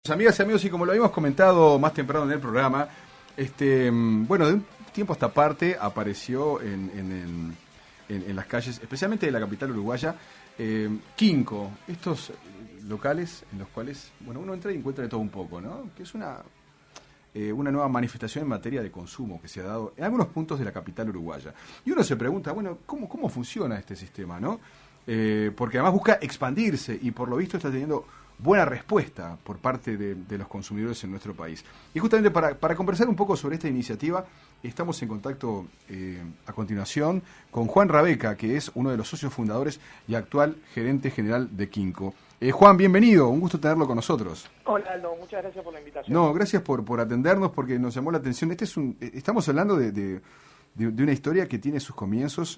Amigas y amigos, y como lo habíamos comentado más temprano en el programa, bueno, de un tiempo a esta parte apareció en las calles, especialmente de la capital uruguaya, Quinco, estos locales en los cuales, bueno, uno entra y encuentra de todo un poco, ¿no? Que es una nueva manifestación en materia de consumo que se ha dado en algunos puntos de la capital uruguaya. Y uno se pregunta, bueno, ¿cómo funciona este sistema, no? Porque además busca expandirse y por lo visto está teniendo buena respuesta por parte de los consumidores en nuestro país. Y justamente para conversar un poco sobre esta iniciativa, estamos en contacto a continuación con Juan Rabeca, que es uno de los socios fundadores y actual gerente general de Quinco. Juan, bienvenido, un gusto tenerlo con nosotros. Hola Aldo, muchas gracias por la invitación. No, gracias por atendernos porque nos llamó la atención. Estamos hablando de una historia que tiene sus comienzos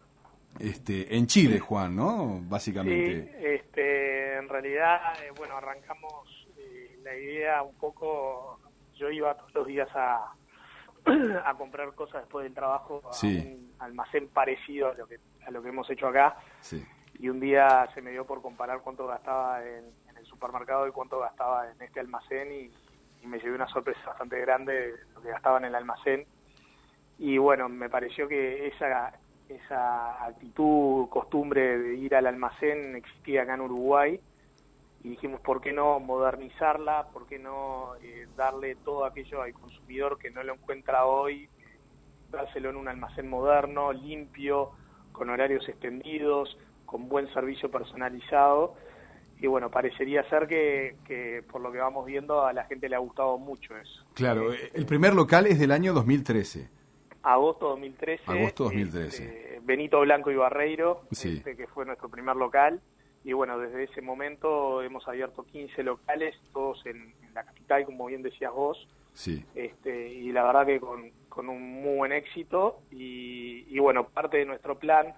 en Chile, Juan, ¿no? Básicamente. Sí, en realidad, bueno, arrancamos la idea un poco. Yo iba todos los días a comprar cosas después del trabajo a un almacén parecido a lo que hemos hecho acá. Sí. Y un día se me dio por comparar cuánto gastaba en el supermercado y cuánto gastaba en este almacén y me llevé una sorpresa bastante grande de lo que gastaba en el almacén. Y bueno, me pareció que esa actitud, costumbre de ir al almacén existía acá en Uruguay y dijimos, ¿por qué no modernizarla? ¿Por qué no darle todo aquello al consumidor que no lo encuentra hoy? Dárselo en un almacén moderno, limpio, con horarios extendidos, con buen servicio personalizado. Y bueno, parecería ser que por lo que vamos viendo a la gente le ha gustado mucho eso. Claro, el primer local es del año 2013. Agosto 2013. Agosto 2013. Benito Blanco y Barreiro, sí. Que fue nuestro primer local. Y bueno, desde ese momento hemos abierto 15 locales, todos en la capital, como bien decías vos. Sí. Y la verdad que con un muy buen éxito. Y bueno, parte de nuestro plan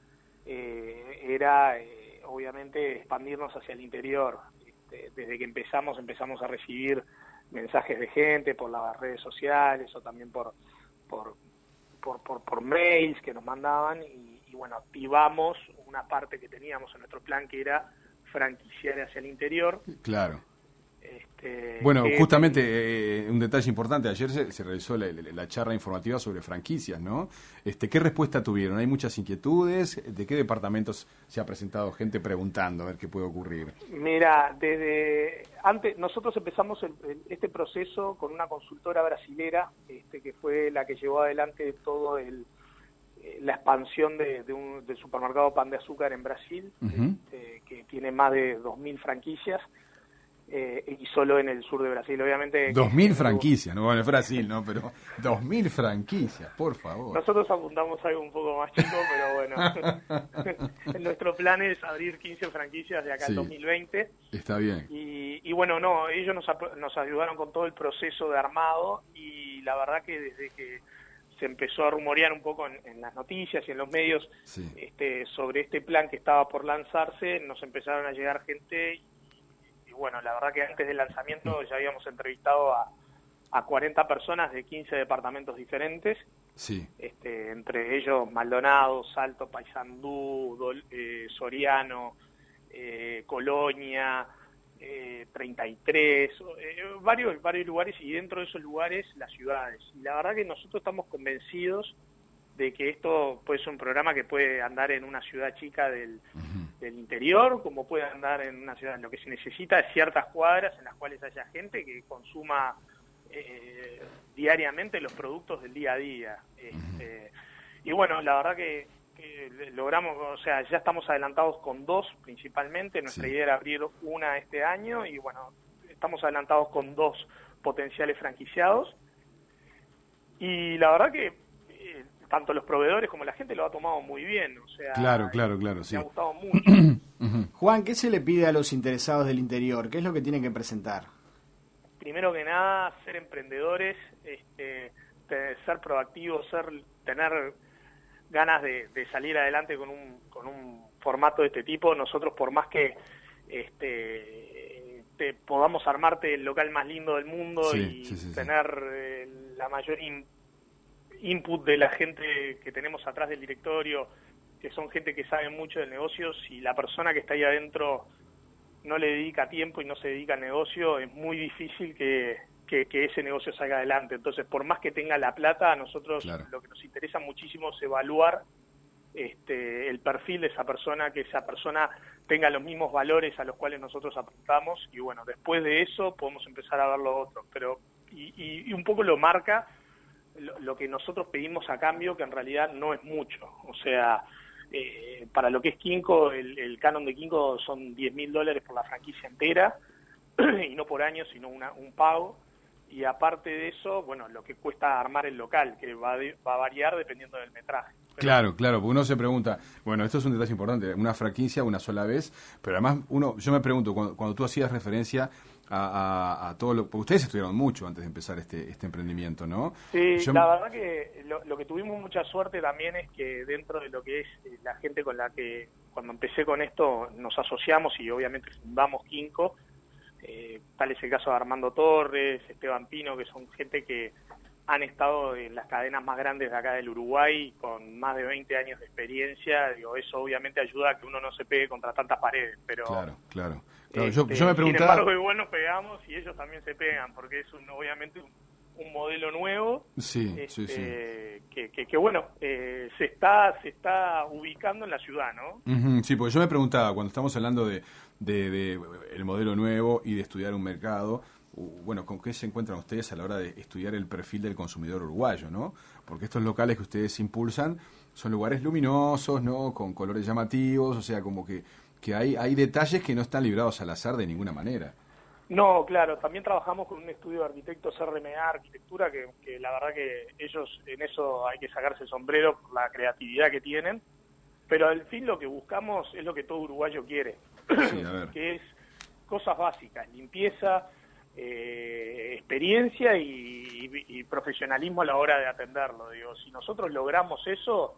era obviamente expandirnos hacia el interior. Desde que empezamos a recibir mensajes de gente por las redes sociales o también por mails que nos mandaban y bueno, activamos una parte que teníamos en nuestro plan que era franquiciar hacia el interior. Claro. Bueno, justamente un detalle importante, ayer se realizó la charla informativa sobre franquicias, ¿no? ¿Qué respuesta tuvieron? ¿Hay muchas inquietudes? ¿De qué departamentos se ha presentado gente preguntando a ver qué puede ocurrir? Mira, desde antes nosotros empezamos este proceso con una consultora brasilera, que fue la que llevó adelante todo la expansión del supermercado Pan de Azúcar en Brasil, que tiene más de 2.000 franquicias. Y solo en el sur de Brasil, obviamente. 2.000 franquicias, no bueno, es Brasil, ¿no? Pero 2.000 franquicias, por favor. Nosotros apuntamos algo un poco más chico, pero bueno. Nuestro plan es abrir 15 franquicias de acá al 2020. Está bien. Y bueno, no, ellos nos ayudaron con todo el proceso de armado y la verdad que desde que se empezó a rumorear un poco en las noticias y en los medios sobre este plan que estaba por lanzarse, nos empezaron a llegar gente. Bueno, la verdad que antes del lanzamiento ya habíamos entrevistado a 40 personas de 15 departamentos diferentes, entre ellos Maldonado, Salto, Paysandú, Soriano, Colonia, 33, varios lugares y dentro de esos lugares las ciudades. Y la verdad que nosotros estamos convencidos de que esto puede ser un programa que puede andar en una ciudad chica del interior, como puede andar en una ciudad. Lo que se necesita es ciertas cuadras en las cuales haya gente que consuma diariamente los productos del día a día. Y bueno, la verdad que logramos, o sea, ya estamos adelantados con 2 principalmente. Nuestra idea era abrir una este año y bueno, estamos adelantados con 2 potenciales franquiciados. Y la verdad que tanto los proveedores como la gente lo ha tomado muy bien, o sea, claro, sí. Me ha gustado mucho. Juan, ¿qué se le pide a los interesados del interior? ¿Qué es lo que tienen que presentar? Primero que nada, ser emprendedores, ser proactivos, tener ganas de salir adelante con un formato de este tipo. Nosotros, por más que podamos armarte el local más lindo del mundo tener la mayor input de la gente que tenemos atrás del directorio, que son gente que sabe mucho del negocio, si la persona que está ahí adentro no le dedica tiempo y no se dedica al negocio, es muy difícil que ese negocio salga adelante. Entonces, por más que tenga la plata, a nosotros lo que nos interesa muchísimo es evaluar el perfil de esa persona, que esa persona tenga los mismos valores a los cuales nosotros apuntamos, y bueno, después de eso podemos empezar a ver lo otro. Pero y un poco lo marca lo que nosotros pedimos a cambio, que en realidad no es mucho. O sea, para lo que es Kinko, el canon de Kinko son $10.000 por la franquicia entera, y no por año, sino un pago. Y aparte de eso, bueno, lo que cuesta armar el local, que va a variar dependiendo del metraje. Claro, porque uno se pregunta, bueno, esto es un detalle importante, una franquicia una sola vez, pero además yo me pregunto, cuando tú hacías referencia a todo lo, porque ustedes estudiaron mucho antes de empezar este emprendimiento, ¿no? Sí, la verdad que lo que tuvimos mucha suerte también es que dentro de lo que es la gente con la que cuando empecé con esto nos asociamos y obviamente fundamos Kinko, tal es el caso de Armando Torres, Esteban Pino, que son gente que han estado en las cadenas más grandes de acá del Uruguay con más de 20 años de experiencia. Digo, eso obviamente ayuda a que uno no se pegue contra tantas paredes, pero claro. Yo me preguntaba, sin embargo, igual nos pegamos y ellos también se pegan, porque es obviamente un modelo nuevo, sí. que bueno, se está ubicando en la ciudad, ¿no? Sí, porque yo me preguntaba, cuando estamos hablando de el modelo nuevo y de estudiar un mercado, bueno, ¿con qué se encuentran ustedes a la hora de estudiar el perfil del consumidor uruguayo, no? Porque estos locales que ustedes impulsan son lugares luminosos, ¿no? Con colores llamativos, o sea, como que hay detalles que no están librados al azar de ninguna manera. No, claro, también trabajamos con un estudio de arquitectos RMA Arquitectura, que la verdad que ellos en eso hay que sacarse el sombrero por la creatividad que tienen, pero al fin lo que buscamos es lo que todo uruguayo quiere, sí, a ver. que es cosas básicas, limpieza, experiencia y profesionalismo a la hora de atenderlo. Digo, si nosotros logramos eso,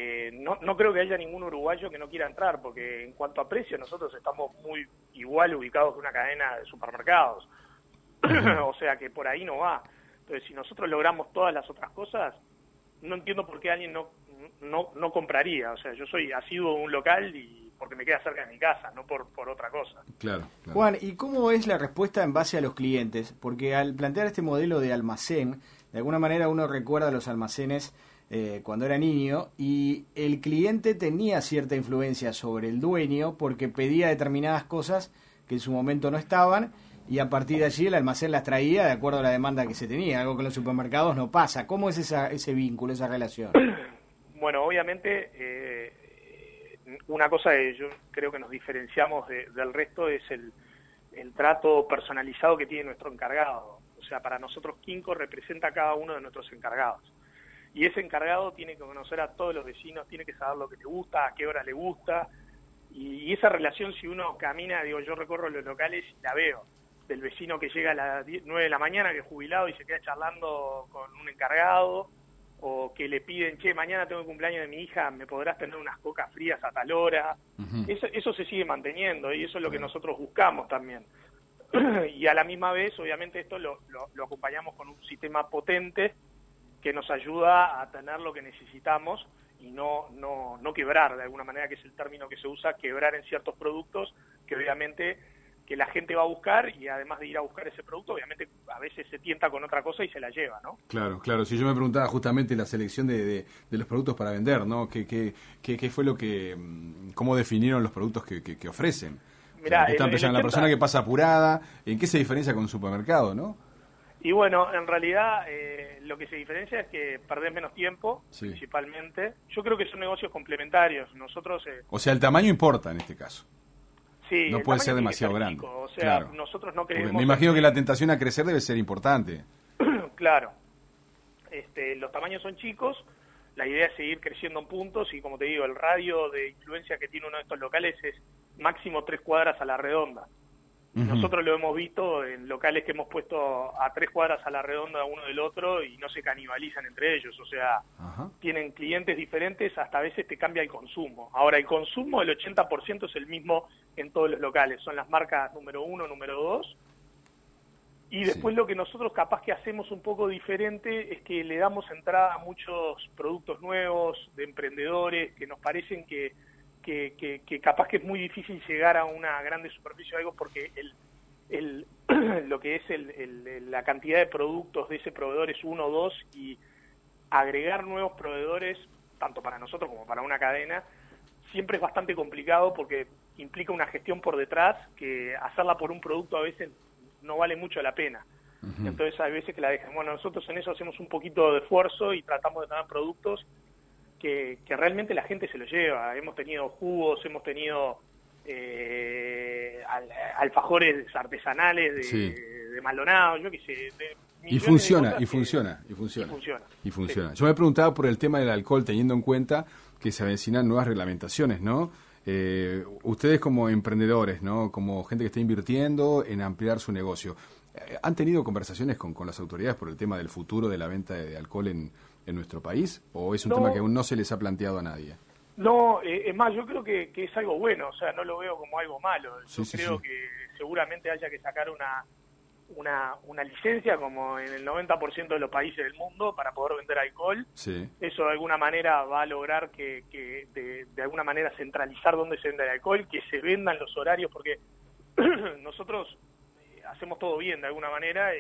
no creo que haya ningún uruguayo que no quiera entrar, porque en cuanto a precio nosotros estamos muy igual ubicados que una cadena de supermercados. O sea que por ahí no va. Entonces, si nosotros logramos todas las otras cosas, no entiendo por qué alguien no compraría. O sea, yo soy asiduo de un local y porque me queda cerca de mi casa, no por otra cosa. Claro. Juan, ¿y cómo es la respuesta en base a los clientes? Porque al plantear este modelo de almacén, de alguna manera uno recuerda los almacenes cuando era niño, y el cliente tenía cierta influencia sobre el dueño porque pedía determinadas cosas que en su momento no estaban, y a partir de allí el almacén las traía de acuerdo a la demanda que se tenía, algo que en los supermercados no pasa. ¿Cómo es ese vínculo, esa relación? Bueno, obviamente, una cosa que yo creo que nos diferenciamos del resto es el trato personalizado que tiene nuestro encargado. O sea, para nosotros Kinko representa a cada uno de nuestros encargados. Y ese encargado tiene que conocer a todos los vecinos, tiene que saber lo que le gusta, a qué hora le gusta. Y esa relación, si uno camina, digo, yo recorro los locales y la veo. Del vecino que llega a las 9 de la mañana, que es jubilado y se queda charlando con un encargado, o que le piden, che, mañana tengo el cumpleaños de mi hija, ¿me podrás tener unas cocas frías a tal hora? Eso se sigue manteniendo y eso es lo que nosotros buscamos también. Y a la misma vez, obviamente, esto lo acompañamos con un sistema potente que nos ayuda a tener lo que necesitamos y no quebrar, de alguna manera, que es el término que se usa, quebrar en ciertos productos que obviamente que la gente va a buscar, y además de ir a buscar ese producto, obviamente a veces se tienta con otra cosa y se la lleva, ¿no? Claro. Si yo me preguntaba justamente la selección de los productos para vender, ¿no? ¿Qué fue lo que, cómo definieron los productos que ofrecen? Mirá, La persona que pasa apurada, ¿en qué se diferencia con un supermercado, no? Y bueno, en realidad lo que se diferencia es que perdés menos tiempo, principalmente. Yo creo que son negocios complementarios. Nosotros... o sea, el tamaño importa en este caso. Sí, no puede ser demasiado grande. Chico. O sea, nosotros no creemos... Porque me imagino que la tentación a crecer debe ser importante. Claro. Los tamaños son chicos, la idea es seguir creciendo en puntos y, como te digo, el radio de influencia que tiene uno de estos locales es máximo 3 cuadras a la redonda. Nosotros lo hemos visto en locales que hemos puesto a 3 cuadras a la redonda uno del otro y no se canibalizan entre ellos, o sea, tienen clientes diferentes, hasta a veces te cambia el consumo. Ahora, el consumo del 80% es el mismo en todos los locales, son las marcas número 1, número 2, y después lo que nosotros capaz que hacemos un poco diferente es que le damos entrada a muchos productos nuevos, de emprendedores, que nos parecen que que capaz que es muy difícil llegar a una grande superficie o algo porque lo que es la cantidad de productos de ese proveedor es 1 o 2 y agregar nuevos proveedores, tanto para nosotros como para una cadena, siempre es bastante complicado porque implica una gestión por detrás que hacerla por un producto a veces no vale mucho la pena. Uh-huh. Entonces hay veces que la dejan. Bueno, nosotros en eso hacemos un poquito de esfuerzo y tratamos de tener productos que realmente la gente se lo lleva. Hemos tenido jugos, hemos tenido alfajores artesanales de Maldonado, yo qué sé. Y funciona. Sí. Yo me preguntaba por el tema del alcohol, teniendo en cuenta que se avecinan nuevas reglamentaciones, ¿no? Ustedes como emprendedores, ¿no? Como gente que está invirtiendo en ampliar su negocio, ¿han tenido conversaciones con las autoridades por el tema del futuro de la venta de alcohol en nuestro país? ¿O es un tema que aún no se les ha planteado a nadie? No, es más, yo creo que es algo bueno, o sea, no lo veo como algo malo. Yo creo que seguramente haya que sacar una licencia como en el 90% de los países del mundo para poder vender alcohol. Sí. Eso de alguna manera va a lograr que de alguna manera centralizar dónde se vende el alcohol, que se vendan los horarios, porque nosotros hacemos todo bien de alguna manera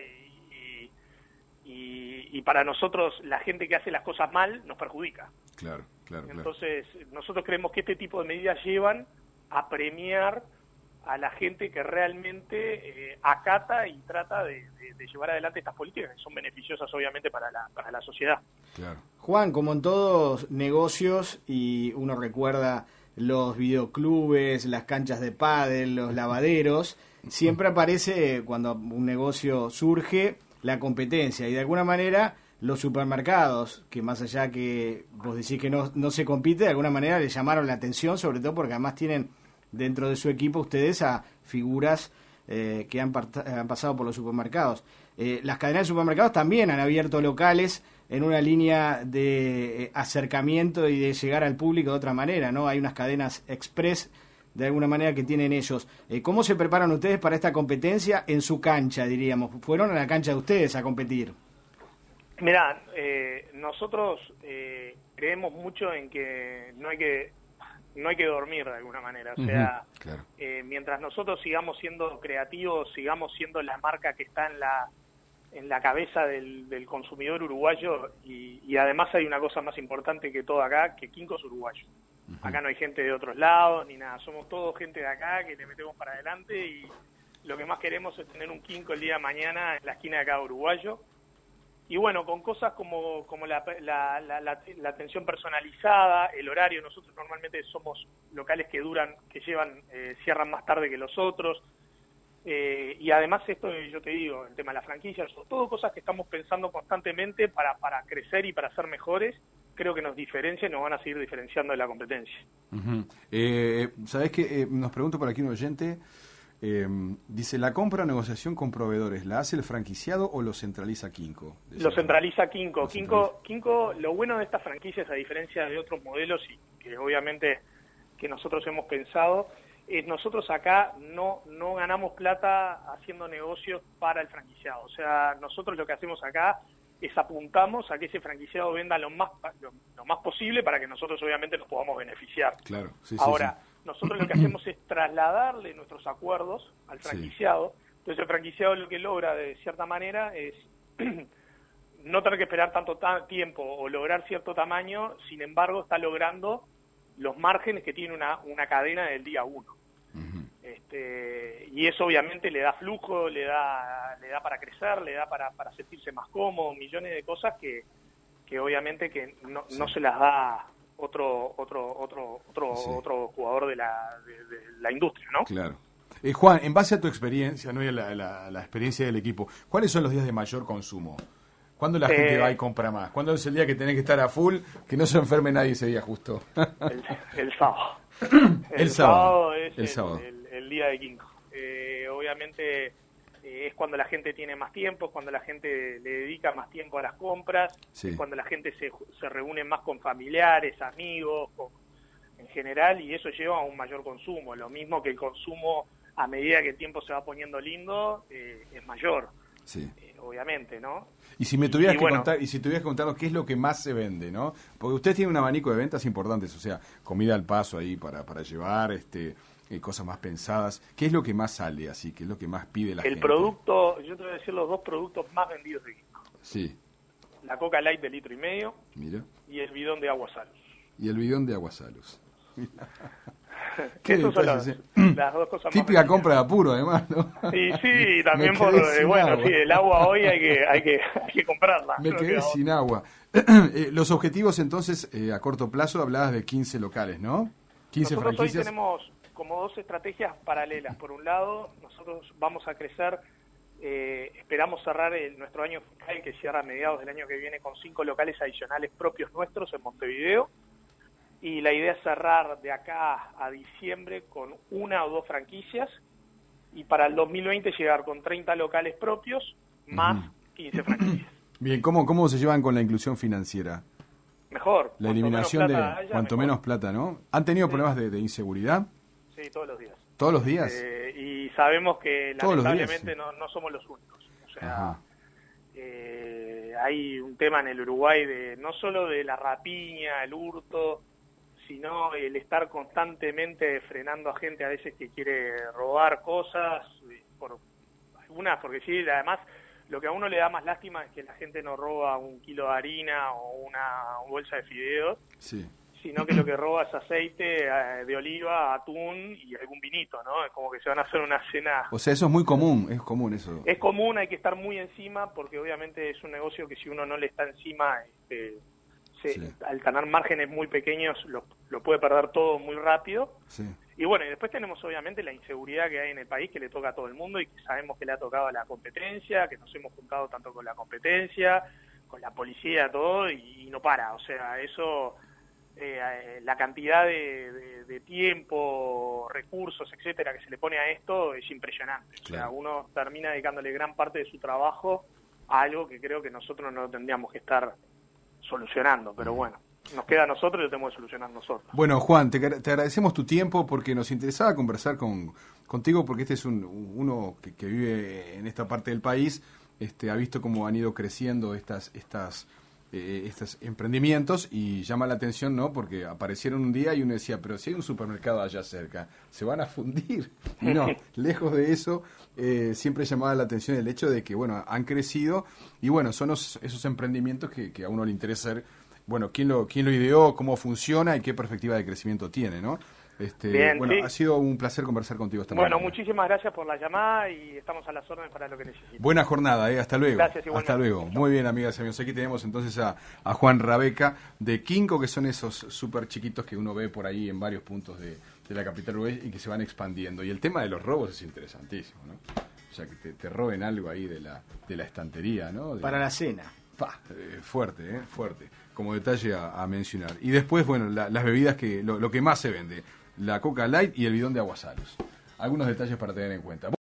y para nosotros la gente que hace las cosas mal nos perjudica. Claro. Entonces nosotros creemos que este tipo de medidas llevan a premiar a la gente que realmente acata y trata de llevar adelante estas políticas que son beneficiosas obviamente para la sociedad. Claro. Juan, como en todos negocios, y uno recuerda los videoclubes, las canchas de pádel, los lavaderos, siempre aparece cuando un negocio surge la competencia y de alguna manera los supermercados, que más allá que vos decís que no se compite, de alguna manera le llamaron la atención, sobre todo porque además tienen dentro de su equipo ustedes a figuras que han pasado por los supermercados. Las cadenas de supermercados también han abierto locales en una línea de acercamiento y de llegar al público de otra manera, ¿no? Hay unas cadenas express de alguna manera que tienen ellos. ¿Cómo se preparan ustedes para esta competencia en su cancha, diríamos? ¿Fueron a la cancha de ustedes a competir? Mirá, nosotros creemos mucho en que no hay que dormir de alguna manera, o sea, claro. Mientras nosotros sigamos siendo creativos, sigamos siendo la marca que está en la cabeza del consumidor uruguayo y además hay una cosa más importante que todo acá, que Quinco es uruguayo. Acá no hay gente de otros lados ni nada, somos todos gente de acá que le metemos para adelante y lo que más queremos es tener un Quinco el día de mañana en la esquina de cada uruguayo. Y bueno, con cosas como la atención personalizada, el horario, nosotros normalmente somos locales que cierran más tarde que los otros, y además esto, yo te digo, el tema de las franquicias, son todo cosas que estamos pensando constantemente para crecer y para ser mejores, creo que nos diferencian y nos van a seguir diferenciando de la competencia. ¿Sabés qué? Nos pregunto por aquí un oyente. Dice, ¿la compra o negociación con proveedores la hace el franquiciado o lo centraliza Quinco? Lo centraliza Quinco. Quinco, lo bueno de estas franquicias, a diferencia de otros modelos y que obviamente que nosotros hemos pensado, es nosotros acá no ganamos plata haciendo negocios para el franquiciado. O sea, nosotros lo que hacemos acá es apuntamos a que ese franquiciado venda lo más posible para que nosotros obviamente nos podamos beneficiar. Claro, sí. Ahora, nosotros lo que hacemos es trasladarle nuestros acuerdos al franquiciado. Sí. Entonces el franquiciado lo que logra de cierta manera es no tener que esperar tanto tiempo o lograr cierto tamaño, sin embargo está logrando los márgenes que tiene una cadena del día 1. Uh-huh. Y eso obviamente le da flujo, le da para crecer, le da para sentirse más cómodo, millones de cosas que obviamente que no se las da otro jugador de la industria, ¿no? Claro. Juan, en base a tu experiencia, ¿no? Y a la experiencia del equipo, ¿cuáles son los días de mayor consumo? ¿Cuándo la gente va y compra más? ¿Cuándo es el día que tenés que estar a full, que no se enferme nadie ese día justo? El sábado. El sábado es el día de Quinco. Obviamente es cuando la gente tiene más tiempo, es cuando la gente le dedica más tiempo a las compras, sí. Es cuando la gente se reúne más con familiares, amigos, en general, y eso lleva a un mayor consumo. Lo mismo que el consumo, a medida que el tiempo se va poniendo lindo, es mayor. Sí. Obviamente, ¿no? Y si me tuvieras que contar, y si tuvieras que contarnos qué es lo que más se vende, ¿no? Porque usted tiene un abanico de ventas importantes, o sea, comida al paso ahí para llevar, cosas más pensadas. ¿Qué es lo que más sale así? ¿Qué es lo que más pide la gente? El producto, yo te voy a decir los 2 productos más vendidos de Ginkgo. Sí. La Coca Light de 1,5 litros. Mira. Y el bidón de agua Salus. Y el bidón de agua Salus. Esas son las 2 cosas típica más compra de apuro, además, ¿no? Y sí, también agua. Sí, el agua hoy hay que comprarla. Me quedé sin agua. Los objetivos, entonces, a corto plazo, hablabas de 15 locales, ¿no? 15 nosotros franquicias. Hoy tenemos como 2 estrategias paralelas. Por un lado, nosotros vamos a crecer, esperamos cerrar nuestro año fiscal, que cierra a mediados del año que viene, con 5 locales adicionales propios nuestros en Montevideo. Y la idea es cerrar de acá a diciembre con 1 o 2 franquicias, y para el 2020 llegar con 30 locales propios más 15 franquicias. Bien, ¿cómo se llevan con la inclusión financiera? Mejor. La eliminación de cuanto menos plata, ¿no? ¿Han tenido problemas de inseguridad? Sí, todos los días. ¿Todos los días? Y sabemos que lamentablemente no somos los únicos. O sea, hay un tema en el Uruguay no solo de la rapiña, el hurto, sino el estar constantemente frenando a gente a veces que quiere robar cosas, porque sí, además lo que a uno le da más lástima es que la gente no roba 1 kilo de harina o una bolsa de fideos, sí, sino que lo que roba es aceite de oliva, atún y algún vinito, ¿no? Es como que se van a hacer una cena. O sea, eso es muy común, es común eso. Es común, hay que estar muy encima, porque obviamente es un negocio que si uno no le está encima, al tener márgenes muy pequeños lo puede perder todo muy rápido. Sí. Y bueno, y después tenemos obviamente la inseguridad que hay en el país, que le toca a todo el mundo y que sabemos que le ha tocado a la competencia, que nos hemos juntado tanto con la competencia, con la policía, todo, y no para. O sea, eso, la cantidad de tiempo, recursos, etcétera, que se le pone a esto es impresionante. O sea, uno termina dedicándole gran parte de su trabajo a algo que creo que nosotros no tendríamos que estar solucionando, pero bueno, nos queda a nosotros y lo tenemos que solucionar nosotros. Bueno, Juan, te agradecemos tu tiempo porque nos interesaba conversar contigo, porque este es uno que vive en esta parte del país, ha visto cómo han ido creciendo estos emprendimientos y llama la atención, ¿no? Porque aparecieron un día y uno decía, pero si hay un supermercado allá cerca, se van a fundir. Y no, lejos de eso, siempre llamaba la atención el hecho de que, bueno, han crecido y, bueno, son esos emprendimientos que a uno le interesa saber, bueno, quién lo ideó, cómo funciona y qué perspectiva de crecimiento tiene, ¿no? Bien, bueno, sí. Ha sido un placer conversar contigo esta mañana. Bueno, muchísimas gracias por la llamada y estamos a las órdenes para lo que necesiten. Buena jornada, hasta luego. Gracias, igualmente. Hasta luego. Muy bien, amigas y amigos. Aquí tenemos entonces a Juan Rabeca de Ginkgo, que son esos súper chiquitos que uno ve por ahí en varios puntos de la capital uruguaya y que se van expandiendo. Y el tema de los robos es interesantísimo, ¿no? O sea, que te roben algo ahí de la estantería, ¿no? Para la cena. Fuerte, fuerte, como detalle a mencionar. Y después, bueno, las bebidas lo que más se vende, la Coca Light y el bidón de agua Salus. Algunos detalles para tener en cuenta.